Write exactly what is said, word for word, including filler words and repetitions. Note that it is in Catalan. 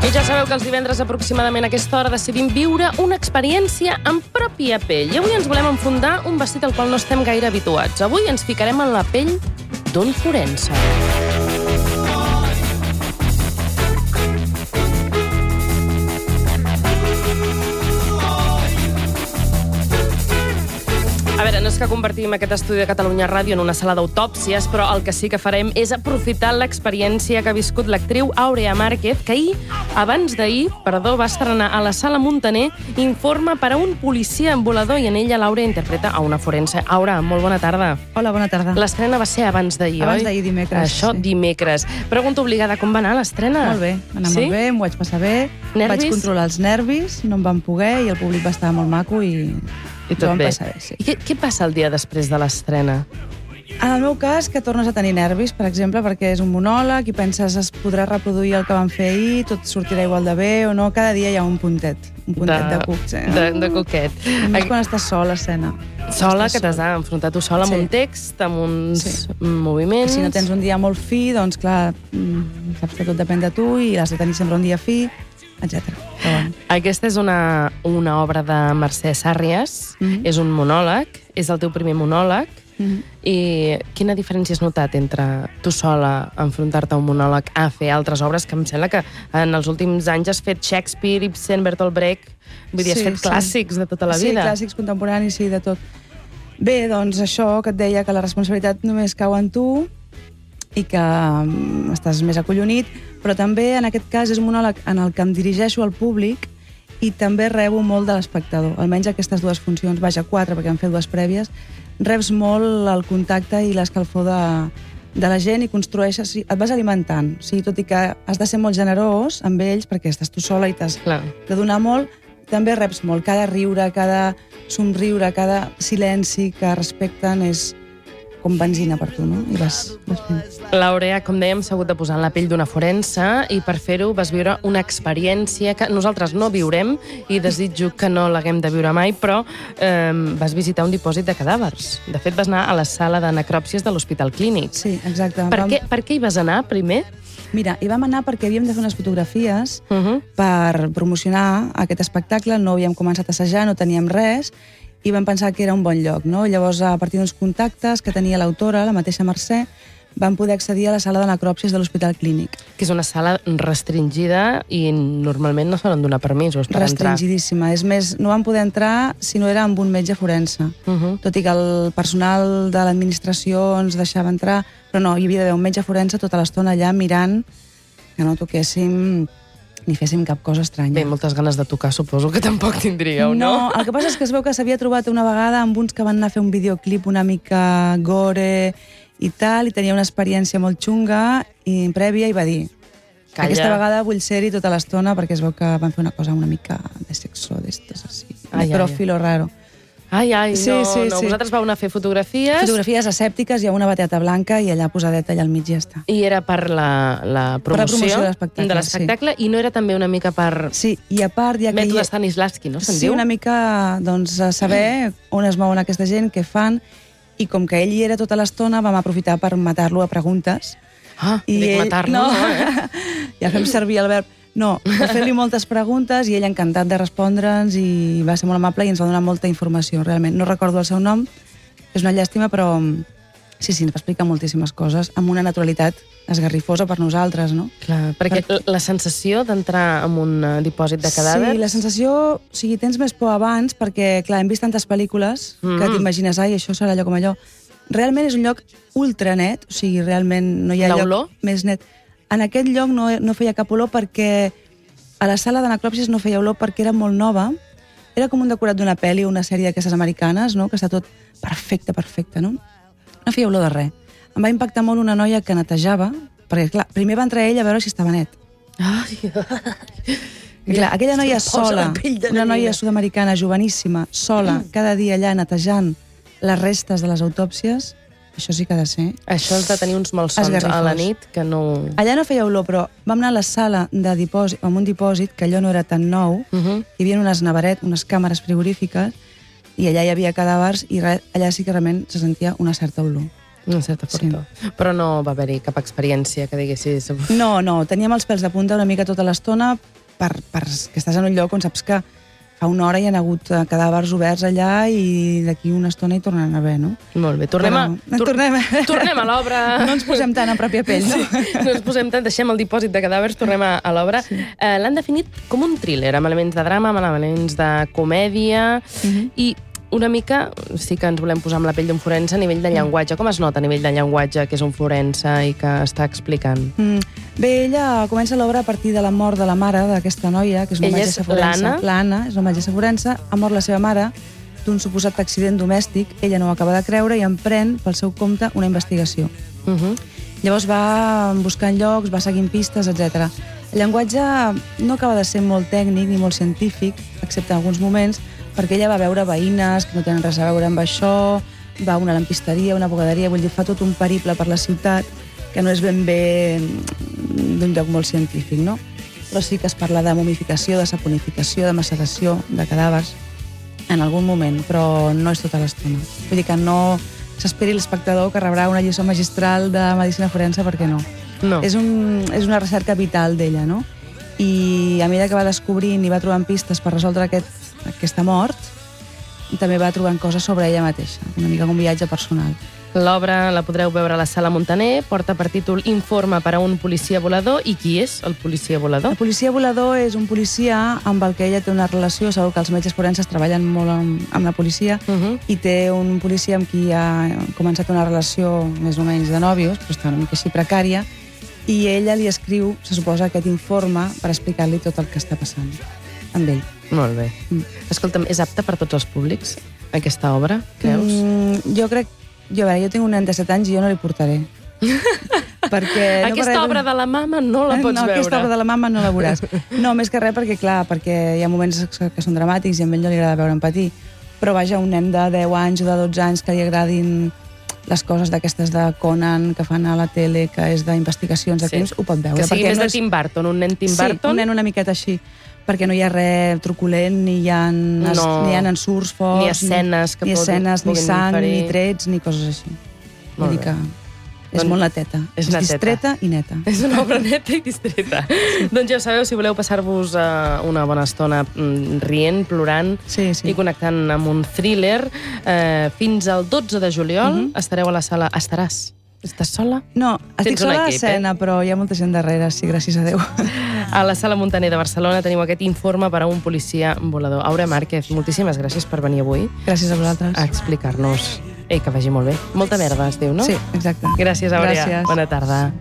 I ja sabeu que els divendres aproximadament a aquesta hora decidim viure una experiència en pròpia pell. I avui ens volem enfundar un vestit al qual no estem gaire habituats. Avui ens ficarem en la pell d'un forense. A veure, no és que convertim aquest estudi de Catalunya Ràdio en una sala d'autòpsies, però el que sí que farem és aprofitar l'experiència que ha viscut l'actriu Aurea Márquez, que ahir, abans d'ahir, perdó, va estrenar a la Sala Muntaner Informe per a un policia en volador, i en ella l'Aurea interpreta a una forense. Aura, molt bona tarda. Hola, bona tarda. L'estrena va ser abans d'ahir, oi? Abans d'ahir, dimecres. Això, sí. dimecres. Pregunta obligada, com va anar l'estrena? Molt bé, va anar sí? molt bé, m'ho vaig passar bé. Nervis? Vaig controlar els nervis, no em van poder, i el públic va estar molt maco i... I tot vam bé. passar bé, sí. I què, què passa el dia després de l'estrena? En el meu cas, que tornes a tenir nervis, per exemple, perquè és un monòleg i penses es podrà reproduir el que van fer ahir, tot sortirà igual de bé o no. Cada dia hi ha un puntet, un puntet de, de cuc. Sí. De, de coquet. Només quan estàs sol a l'escena. Sola, que t'has d'enfrontar tu sola amb Sí. un text, amb uns Sí. moviments... Si no tens un dia molt fi, doncs clar, mm, saps que tot depèn de tu i has de tenir sempre un dia fi, etcètera. Però bueno. Aquesta és una, una obra de Mercè Sàrries, Mhm. és un monòleg, és el teu primer monòleg, Mhm. i quina diferència has notat entre tu sola enfrontar-te a un monòleg a fer altres obres, que em sembla que en els últims anys has fet Shakespeare, Ibsen, Bertolt Brecht, vull dir, has Sí, fet sí. clàssics de tota la vida. Sí, clàssics contemporanis, sí, de tot. Bé, doncs això que et deia, que la responsabilitat només cau en tu i que mm, estàs més acollonit, però també en aquest cas és un monòleg en el que em dirigeixo al públic i també rebo molt de l'espectador. Almenys aquestes dues funcions, vaja, quatre, perquè hem fet dues prèvies, reps molt el contacte i l'escalfor de, de la gent i construeixes, sí, et vas alimentant. O sigui, tot i que has de ser molt generós amb ells, perquè estàs tu sola i t'has Clar. de donar molt, també reps molt. Cada riure, cada somriure, cada silenci que respecten és com benzina per tu, no? I vas, vas fent. L'Aurea, com dèiem, s'ha hagut de posar en la pell d'una forense i per fer-ho vas viure una experiència que nosaltres no viurem i desitjo que no l'haguem de viure mai, però eh, vas visitar un dipòsit de cadàvers. De fet, vas anar a la sala de necròpsies de l'Hospital Clínic. Sí, exacte. Per, Vam- què, per què hi vas anar, primer? Mira, hi vam anar perquè havíem de fer unes fotografies Uh -huh. per promocionar aquest espectacle, no havíem començat a assajar, no teníem res, i vam pensar que era un bon lloc, no? Llavors, a partir d'uns contactes que tenia l'autora, la mateixa Mercè, vam poder accedir a la sala de necròpsies de l'Hospital Clínic. Que és una sala restringida i normalment no solen donar permisos per entrar. Restringidíssima. És més, no vam poder entrar si no era amb un metge forense. Uh -huh. Tot i que el personal de l'administració ens deixava entrar, però no, hi havia d'haver un metge forense tota l'estona allà mirant que no toquéssim ni féssim cap cosa estranya. Bé, moltes ganes de tocar, suposo que tampoc tindríeu, no? No, el que passa és que es veu que s'havia trobat una vegada amb uns que van anar a fer un videoclip una mica gore i tal, i tenia una experiència molt xunga i prèvia, i va dir Calla. aquesta vegada vull ser-hi tota l'estona perquè es veu que van fer una cosa una mica de sexo d'estos, així, Ai, de ai, profilo raro. Ai, ai, Sí, no, sí, no. sí. Vosaltres vau anar a fer fotografies Fotografies asèptiques, hi ha una bateta blanca i allà posadeta allà al mig i ja està. i era per la, la promoció, promoció de l'espectacle, de l'espectacle i no era també una mica per Sí, i a part ja que... mètode hi- Stanislavski, no se'n Sí, diu? una mica, doncs, a saber on es mouen aquesta gent, què fan, i com que ell hi era tota l'estona, vam aprofitar per matar-lo a preguntes. Ah, I dic ell- matar-lo, no, no eh? Ja fem servir el verb. No, de fer-li moltes preguntes i ell encantat de respondre'ns i va ser molt amable i ens va donar molta informació, realment. No recordo el seu nom, és una llàstima, però sí, sí, ens va explicar moltíssimes coses amb una naturalitat esgarrifosa per nosaltres, no? Clar, perquè Per- la sensació d'entrar en un eh, dipòsit de cadàvers... Sí, la sensació... O sigui, tens més por abans perquè, clar, hem vist tantes pel·lícules Mm. que t'imagines, ai, això serà allò com allò. Realment és un lloc ultra net, o sigui, realment no hi ha L'olor? lloc més net. En aquest lloc no, no feia cap olor perquè a la sala de necròpsies no feia olor perquè era molt nova. Era com un decorat d'una pel·li o una sèrie d'aquestes americanes, no? Que està tot perfecte, perfecte, no? No feia olor de res. Em va impactar molt una noia que netejava, perquè, clar, primer va entrar ell a veure si estava net. Ai, I, clar, aquella noia Se'm posa sola, la pell de una gallina. noia sud-americana, joveníssima, sola, cada dia allà netejant les restes de les autòpsies, això sí que ha de ser. això has de tenir uns malsons Esgarrifós. a la nit que no... Allà no feia olor, però vam anar a la sala de dipòsit, amb un dipòsit, que allò no era tan nou, Uh -huh. hi havia unes nevaret, unes càmeres frigorífiques, i allà hi havia cadàvers, i re, allà sí que realment se sentia una certa olor. Una certa fortor. Sí. Però no va haver-hi cap experiència que diguessis... No, no, teníem els pèls de punta una mica tota l'estona per, per que estàs en un lloc on saps que fa una hora hi ha hagut cadàvers oberts allà i d'aquí una estona hi tornen a haver, no? Molt bé, tornem, Però, a, tor tornem, a, tornem a l'obra. No ens posem tant a pròpia pell, no? Sí, no ens posem tant, deixem el dipòsit de cadàvers, tornem a, a l'obra. Sí. Eh, L'han definit com un thriller, amb elements de drama, amb elements de comèdia, uh -huh. i una mica sí que ens volem posar amb la pell d'un forense a nivell de llenguatge. Com es nota a nivell de llenguatge que és un forense i que està explicant? Mm. Bé, ella comença l'obra a partir de la mort de la mare d'aquesta noia, que és una ella metgessa forense. L'Anna? L'Anna, és una metgessa forense. Ha mort la seva mare d'un suposat accident domèstic. Ella no ho acaba de creure i emprèn pel seu compte una investigació. Uh -huh. Llavors va buscant llocs, va seguint pistes, etcètera. El llenguatge no acaba de ser molt tècnic ni molt científic, excepte en alguns moments, perquè ella va veure veïnes que no tenen res a veure amb això, va a una lampisteria, una bugaderia, vull dir, fa tot un periple per la ciutat que no és ben bé d'un lloc molt científic, no? Però sí que es parla de momificació, de saponificació, de maceració, de cadàvers, en algun moment, però no és tota l'estona. Vull dir que no s'esperi l'espectador que rebrà una lliçó magistral de medicina forense, perquè no. No. És, un, és una recerca vital d'ella, no? I a mesura que va descobrint i va trobant pistes per resoldre aquest, aquesta mort, també va trobant coses sobre ella mateixa, una mica com un viatge personal. L'obra la podreu veure a la Sala Muntaner, porta per títol Informe per a un policia volador. I qui és el policia volador? El policia volador és un policia amb el que ella té una relació, segur que els metges forenses treballen molt amb, amb la policia, uh -huh. i té un policia amb qui ha començat una relació més o menys de nòvios, però està una mica així precària, i ella li escriu, se suposa, aquest informe per explicar-li tot el que està passant amb ell. Molt bé. Mm. Escolta'm, és apta per tots els públics, aquesta obra, creus? Mm, jo crec... Jo, a veure, jo tinc un nen de set anys i jo no li portaré. perquè aquesta no obra de la mama no la pots no, veure. No, aquesta obra de la mama no la veuràs. No, més que res perquè, clar, perquè hi ha moments que són dramàtics i a ell no li agrada veure en patir. Però, vaja, un nen de deu anys o de dotze anys que li agradin les coses d'aquestes de Conan que fan a la tele, que és d'investigacions de crims, sí. Ho pot veure. Que sigui més no de és... Tim Burton, un nen Tim Burton. Sí, un nen una miqueta així, perquè no hi ha res truculent, ni hi ha, no. ni hi ha ensurts forts, ni escenes, que ni, escenes, ni sang, inferir. ni trets, ni coses així. Vull dir que és doncs, molt neteta. És, és distreta i neta. És una obra neta i distreta. Sí. Doncs ja ho sabeu, si voleu passar-vos uh, una bona estona rient, plorant, sí, sí. i connectant amb un thriller, uh, fins al dotze de juliol uh -huh. estareu a la sala... Estaràs? Estàs sola? No, estic sola a l'escena, eh? Però hi ha molta gent darrere, sí, gràcies a Déu. A la Sala Muntaner de Barcelona teniu aquest informe per a un policia volador. Aurea Márquez, moltíssimes gràcies per venir avui. Gràcies a vosaltres. A explicar-nos. Ei, que vagi molt bé. Molta merda, es diu, no? Sí, exacte. Gràcies, Aurea. Gràcies. Bona tarda.